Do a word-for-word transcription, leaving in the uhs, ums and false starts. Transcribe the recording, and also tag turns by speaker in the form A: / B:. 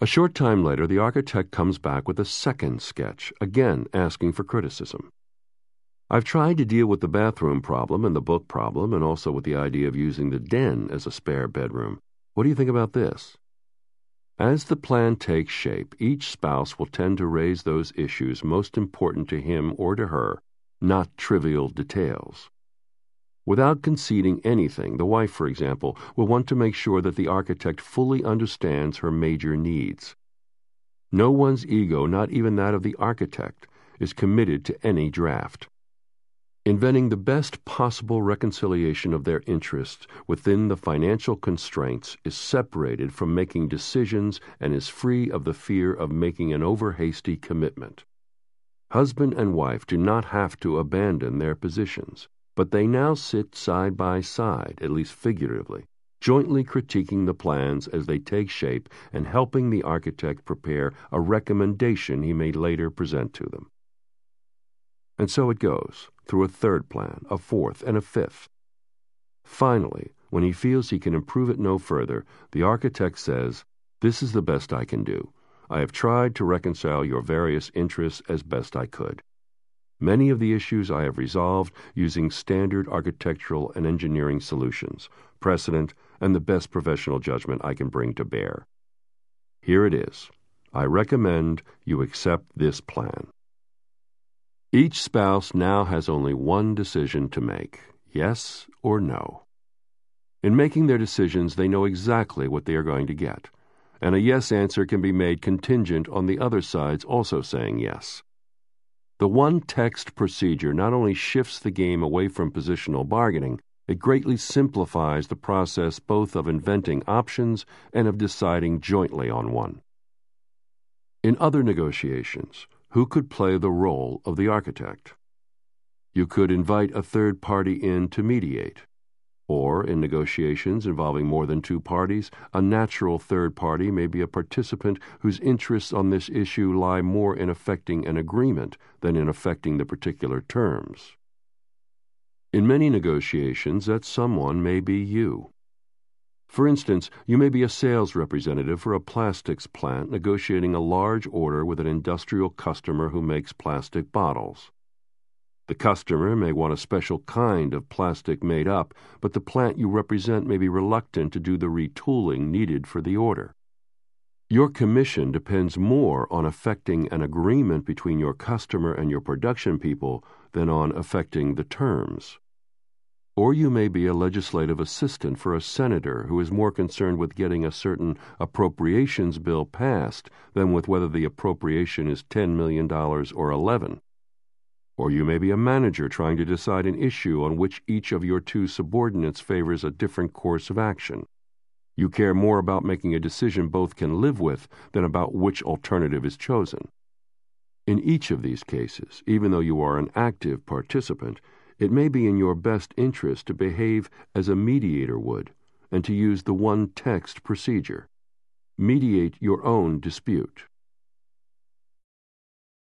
A: short time later, the architect comes back with a second sketch, again asking for criticism. I've tried to deal with the bathroom problem and the book problem and also with the idea of using the den as a spare bedroom. What do you think about this? As the plan takes shape, each spouse will tend to raise those issues most important to him or to her, not trivial details. Without conceding anything, the wife, for example, will want to make sure that the architect fully understands her major needs. No one's ego, not even that of the architect, is committed to any draft. Inventing the best possible reconciliation of their interests within the financial constraints is separated from making decisions and is free of the fear of making an over-hasty commitment. Husband and wife do not have to abandon their positions, but they now sit side by side, at least figuratively, jointly critiquing the plans as they take shape and helping the architect prepare a recommendation he may later present to them. And so it goes, through a third plan, a fourth, and a fifth. Finally, when he feels he can improve it no further, the architect says, "This is the best I can do. I have tried to reconcile your various interests as best I could. Many of the issues I have resolved using standard architectural and engineering solutions, precedent, and the best professional judgment I can bring to bear. Here it is. I recommend you accept this plan." Each spouse now has only one decision to make, yes or no. In making their decisions, they know exactly what they are going to get, and a yes answer can be made contingent on the other side's also saying yes. The one-text procedure not only shifts the game away from positional bargaining, it greatly simplifies the process both of inventing options and of deciding jointly on one. In other negotiations, who could play the role of the architect? You could invite a third party in to mediate. Or, in negotiations involving more than two parties, a natural third party may be a participant whose interests on this issue lie more in effecting an agreement than in effecting the particular terms. In many negotiations, that someone may be you. For instance, you may be a sales representative for a plastics plant negotiating a large order with an industrial customer who makes plastic bottles. The customer may want a special kind of plastic made up, but the plant you represent may be reluctant to do the retooling needed for the order. Your commission depends more on effecting an agreement between your customer and your production people than on effecting the terms. Or you may be a legislative assistant for a senator who is more concerned with getting a certain appropriations bill passed than with whether the appropriation is ten million dollars or eleven. Or you may be a manager trying to decide an issue on which each of your two subordinates favors a different course of action. You care more about making a decision both can live with than about which alternative is chosen. In each of these cases, even though you are an active participant, it may be in your best interest to behave as a mediator would and to use the one-text procedure. Mediate your own dispute.